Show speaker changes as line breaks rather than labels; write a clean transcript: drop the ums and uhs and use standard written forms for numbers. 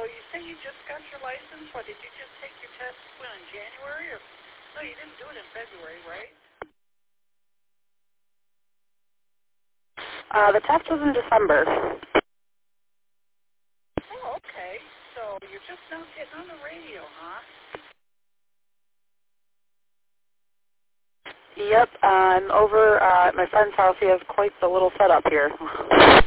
you say you just got your license, or did you just take your test in January? Or no, you didn't do it in February, right?
The test was in December.
Oh, okay. So you're just now getting on the radio, huh?
Yep, I'm over at my friend's house. He has quite the little setup here.